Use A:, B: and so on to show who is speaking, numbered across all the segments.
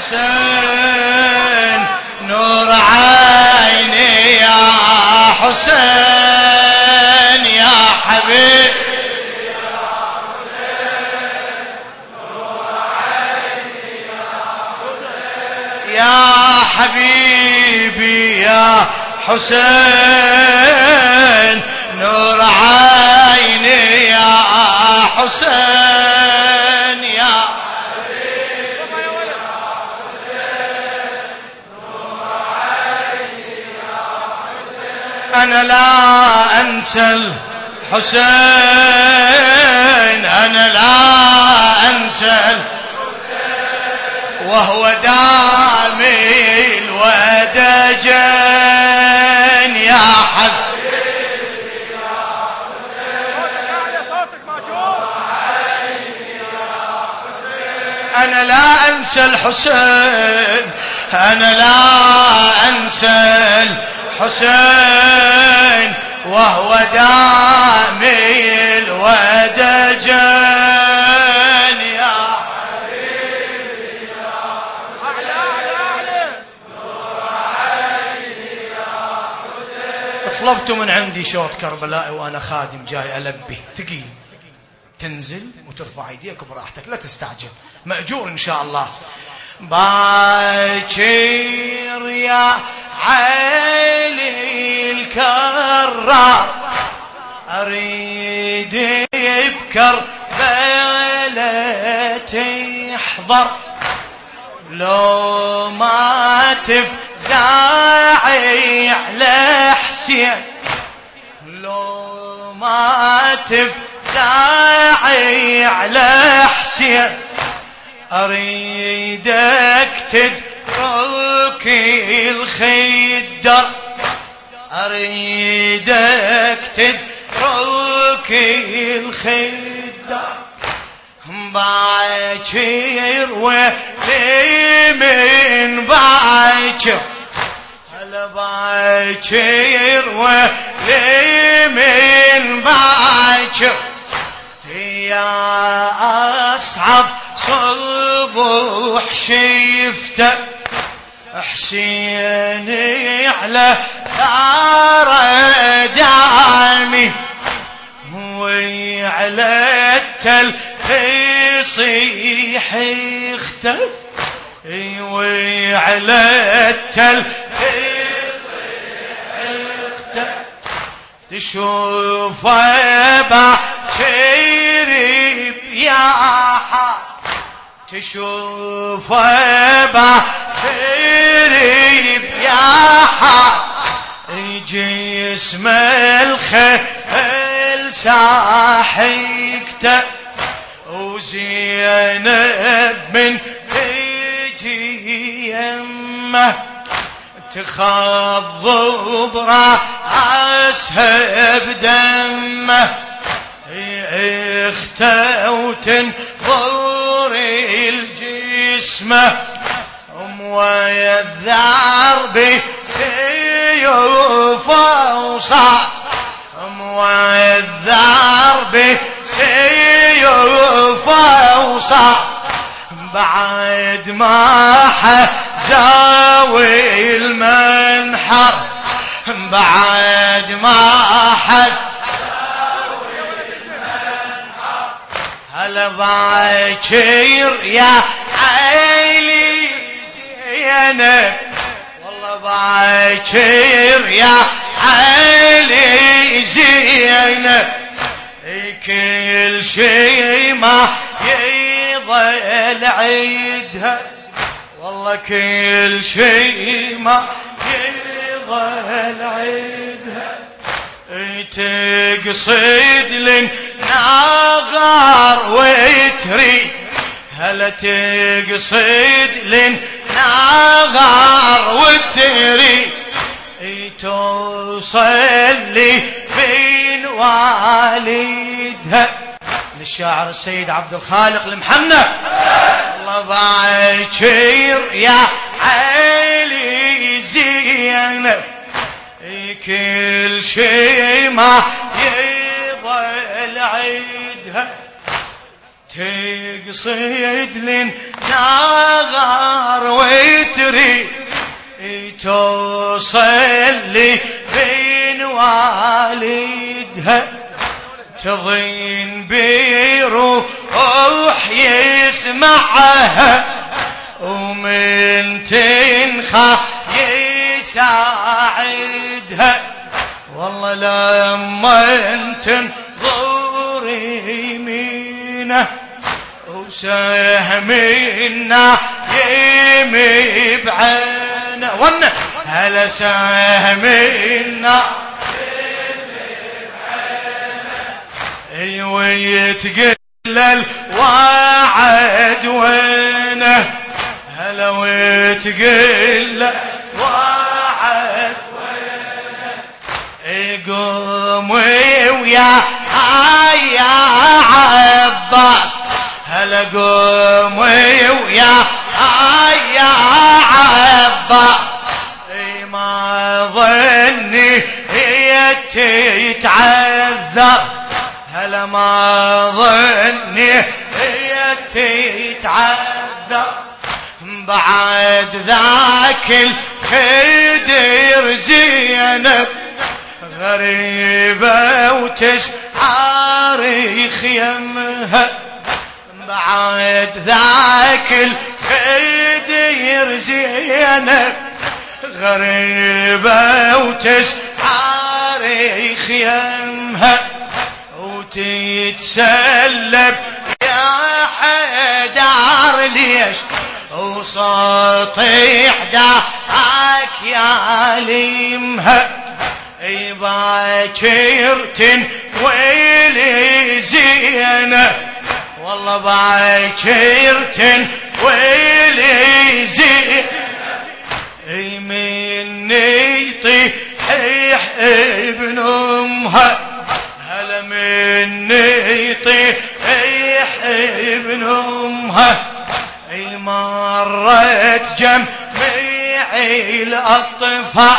A: حسين نور عيني يا حسين يا حبيب يا حبيبي يا حسين نور عيني يا حسين يا حبيبي يا حسين نور عيني يا حسين أنا لا أنسى الحسين أنا لا أنسى وهو دامي الودجين يا حبيبي يا حسين أنا لا أنسى الحسين أنا لا أنسى الحسين وهو دامي الودجين يا طلبت من عندي شوط كربلائي وأنا خادم جاي ألبي ثقيل تنزل وترفع يديك براحتك لا تستعجل مأجور إن شاء الله باكر يا عيلي الكرار أريد بكربلة تحضر لو ما تفزعي على حسين لو ما تفزعي على حسين أريدك تتركي الخدر أريدك تتركي الخدر باكر ولي من باكر هلا باكر ولي من باكر يا أصعب صبح شفته حسيني على دار دامي وعلى التل يصيح يختف وعلى التل يصيح يختف تشوف باكر بياحة تشوف باكر بياحة جسم الخيل ساحقته وزينب من تجي يمه تخضب راسها بدمه اخته وتنظر الجسمه ويذعر بسيوف وصاع ويذعر بسيوف وصاع بعد ما حزاوي المنحر بعد ما حزاوي المنحر هلا باكر يا عيلي زينب والله باكر يا عيلي زينب كل شي ما يضل عيدها والله كل شي ما يضل عيدها تقصد للناغر وتريد هلا تقصد للناغر وتريد توصل لي بين والدها للشاعر السيد عبد الخالق المحنى الله باكر يا عيلي زينب كل شي ما يضل عيدها تقصد للنغار وتريد توصل لي بين والدها تظن بروح يسمعها ومن تنخى يساعدها والله لما تنظر يمينه وسهمنا يمي بعينه ونه هلا سهمنا ويتقلل وعد وينه هلا ويتقلل وعد وينه يقوم ويا يا عباس هلا قوم ويا يا عباس ما ظني هي تتعذر هلا ما ظني هي تتعذر بعد ذاك الخدر زينب غريبة وتشعر خيمها بعد ذاك الخدر زينب غريبة وتشعر خيمها وتتسلب يا حدار ليش وسطيح داك يا ليمها باكرتن ويلي زينة والله باكرتن ويلي زينة من يطيح ابن امها هلا من يطيح ابن امها مرت جميع الاطفال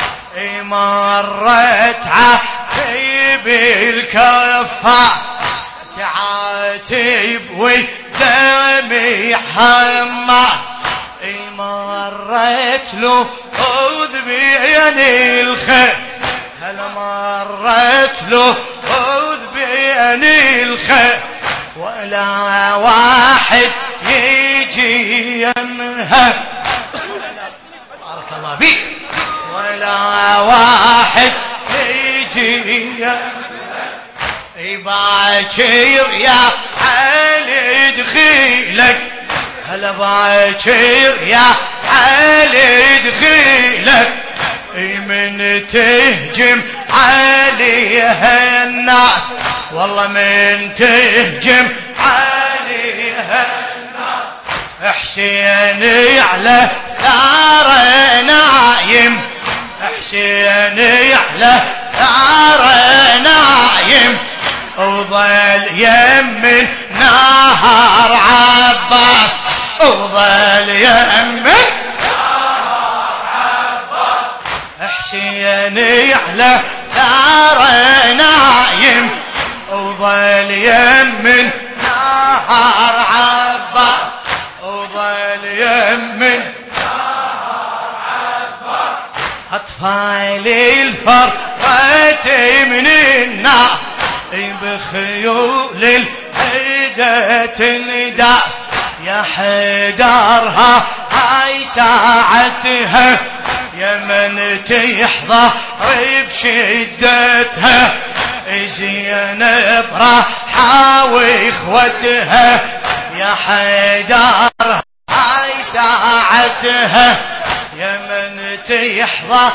A: مرت عتيب الكفا تعاتب ودمي حما مرت له بين الخير هلا مرت له بين الخير ولا واحد يجي يمها بارك الله بيك ولا واحد يجي باكر يا علي دخيلك هلا باكر يا علي دخيلك من تهجم عليها الناس والله من تهجم عليها الناس حسين على ثار نايم حسين على ثار نايم وظل يم نهار عباس وظل يم نهار عباس حسين على ثار نايم وظل يم نهار عباس وظل يم أطفال الفرقة من النار بخيول الهدى تنداس يا حدارها هاي ساعتها يا من تحضر بشدتها زينب راحة واخوتها يا حدارها هاي ساعتها يا من تحظى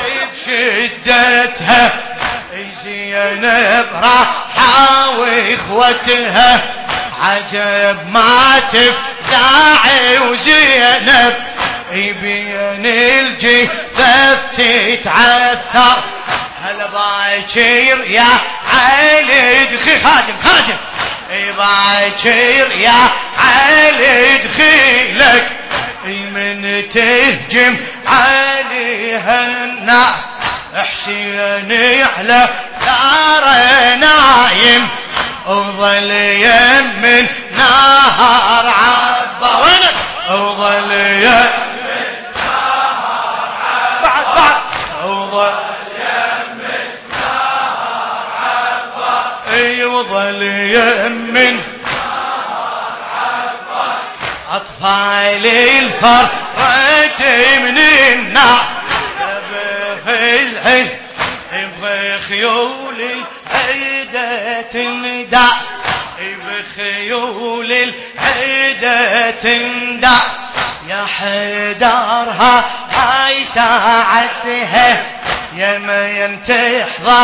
A: بشدتها زينب راحة واخوتها عجب ما تفزع وزينب بين الجثث تتعثر هلا باكر يا علي دخي خادم باكر يا علي دخيلك من تهجم عليها الناس حسين على ثار نايم وظل يم نهر عبا وينك وظل يم نهر عبا بعد وظل يم نهر عبا اي وظل يم نهر عبا اطفال الفرات من النار في العين بخيول العيدة تنداس بخيول العيدة تنداس يا حيدرها هاي ساعتها يا من تحضر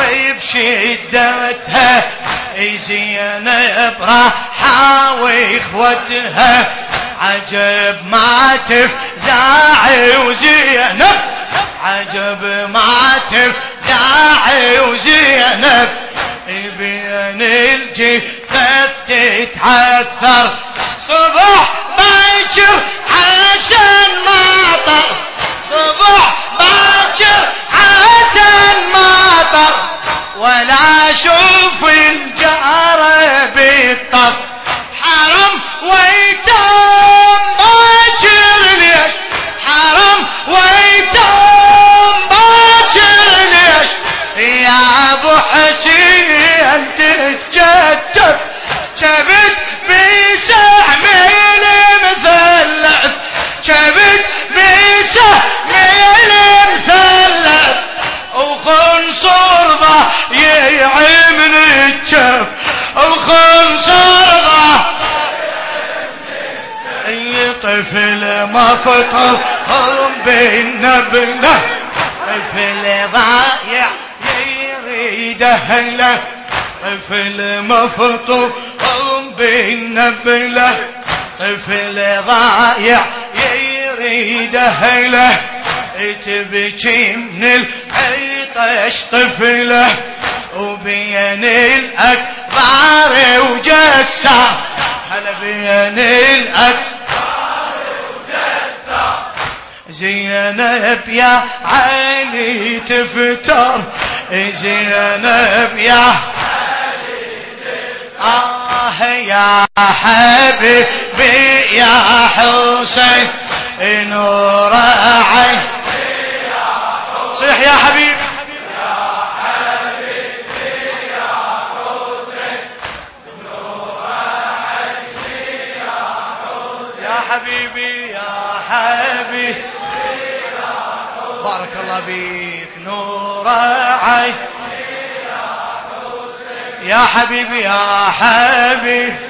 A: بشدتها زينب راحة واخوتها عجب ما تفزع وزينب عجب ما تفزع وزينب بين الجثث تتعثر صبح باكر عشان مطر صبح باكر عشان مطر ولا شوف الجارة بالطف حرم ويتم باكر ليش حرم ويتم باكر ليش يا ابو حسين تتجدد شبت بسهم المثلث شبت بسهم المثلث وخنصر ضايع من الجف وخنصر ضايع اي طفل ما فطر بالنبله طفل ضايع يريد اهله طفل مفطور بالنبله طفل ضايع يريد اهله تبكي من العطش طفله وبين الاكبار وجسار هلا بين الاكبار وجسار زينب يا علي تفتر زينب يا علي تفتر يا حبيبي يا حسين نور عين صيح يا حبيبي يا حبيبي يا حسين نور عيني يا حسين يا حبيبي يا حبيبي بارك الله بيك نور عيني يا حبيبي يا حبيبي